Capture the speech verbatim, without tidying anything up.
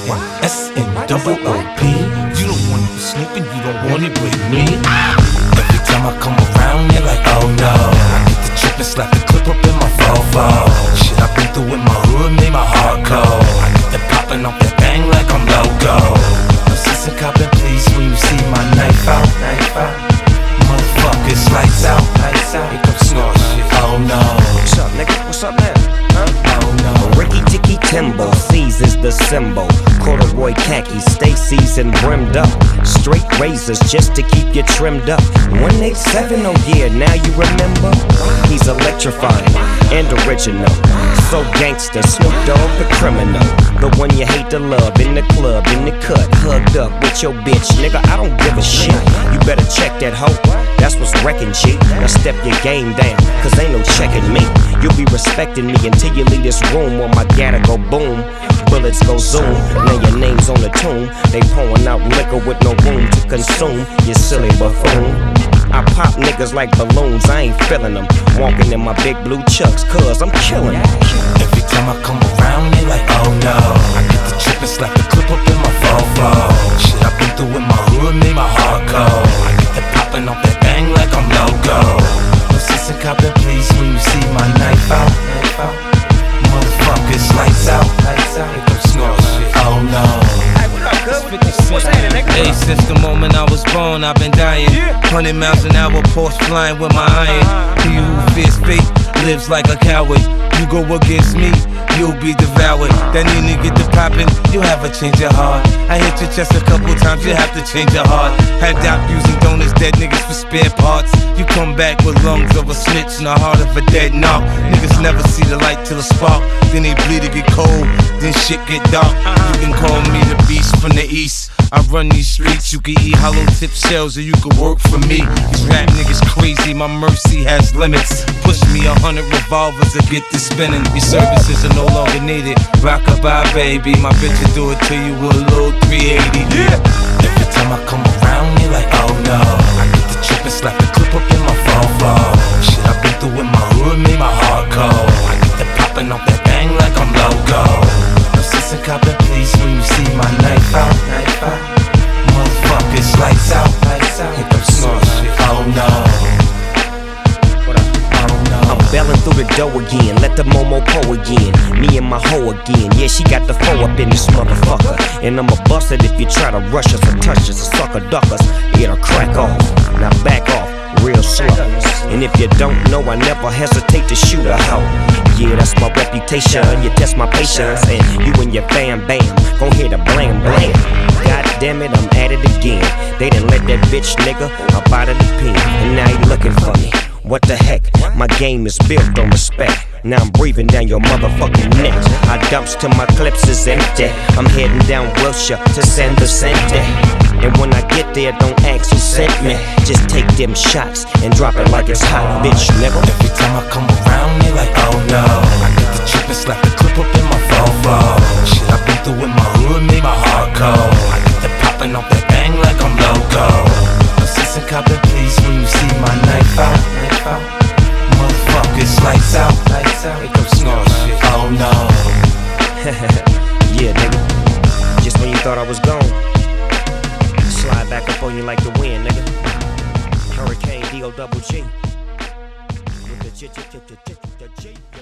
S N double O P. You don't want it sleeping, you don't want it with me. Every time I come around, you're like, oh no. I get the trip and slap the clip up in my Volvo. Shit I've been through with my hood made my heart cold. I get the popping off that bang like I'm logo. No sense in copping, please, when you see my knife out. Knife out. Motherfuckers, lights out. Lights out. Here comes snore shit. Oh no. What's up, nigga? What's up now? Huh? Oh no. Ricky Ticky Timbo, C's is the symbol. Corduroy khakis, stay seasoned, brimmed up. Straight razors just to keep you trimmed up. one eighty-seven, oh yeah, now you remember? He's electrifying and original. So gangster, Snoop Dogg the criminal. The one you hate to love, in the club, in the cut, hugged up with your bitch. Nigga, I don't give a shit. You better check that hoe, that's what's wrecking G. Now step your game down, cause ain't no checking me. You'll be respecting me until you leave this room, or my gotta go boom. Bullets go zoom, now your name's on the tomb. They pouring out liquor with no room to consume, you silly buffoon. I pop niggas like balloons, I ain't feeling them. Walking in my big blue chucks, cause I'm killing them. Every time I come around, they like, oh no. I get the trip and slap the clip up in my Volvo. Shit I've been through with my hood made my heart cold. I get the popping off that bang like I'm logo. No sense in copping, please, when you see my knife out. Knife out. Motherfuckers, lights out. Lights out. Here comes snore shit. Oh no. Hey, what up, cuz? What's happening, nigga? Hey, since the moment I was born, I've been dying. Hundred miles an hour, Porsche flying with my iron. He who fears fate lives like a coward. You go against me, you'll be devoured. That need to get the poppin', you'll have a change of heart. I hit your chest a couple times, you have to change your heart. Had doubt using donors, dead niggas for spare parts. You come back with lungs of a snitch and a heart of a dead knock. Niggas never see the light till the spark. Then they bleed to get cold, then shit get dark. You can call me the beast from the east. I run these streets, you can eat hollow tip shells or you can work for me. These rap niggas crazy, my mercy has limits. Push me a hundred revolvers to get this spinning. Your services are no longer needed. Rock-a-bye, baby, my bitch will do it to you with a little three eighty. Yeah. Every time I come around, you're like, oh no. I get the trip and slap the clip up in my Volvo. Shit I've been through with my hood made my heart cold. I get the popping off that bang like I'm logo. No sense in copping, please, when you see my knife out. Knife out. Motherfuckers, lights out. Lights out. Here comes snore shit. Oh no. I'm belling through the dough again, let the Momo po again. Me and my hoe again, yeah, she got the foe up in this motherfucker. And I'ma bust it if you try to rush us or touch us or sucker duck us. It'll crack off, now back off, real slow. And if you don't know, I never hesitate to shoot a hoe. Yeah, that's my reputation, you test my patience. And you and your fam bam, gon' hear the blam blam. God damn it, I'm at it again. They done let that bitch nigga up out of the pen, and now he looking for me. What the heck, my game is built on respect. Now I'm breathing down your motherfucking neck. I dumps till my clips is empty. I'm heading down Wilshire to San Vicente. And when I get there, don't ask who sent me. Just take them shots and drop it like it's hot, bitch, nigga. Every time I come around, they like, oh no. I get the trip and slap the clip up in my Volvo. Shit I've been through with my hood made my heart cold. I get the popping off that bang like I'm logo. No sense in copping, please, when you see my knife out. Knife out. Motherfuckers, lights out. Lights out. Here comes snore shit. Oh no. Yeah, nigga. Just when you thought I was gone, slide back up on you like the wind, nigga. Hurricane D O double G. With the G, G, G, G, G, G.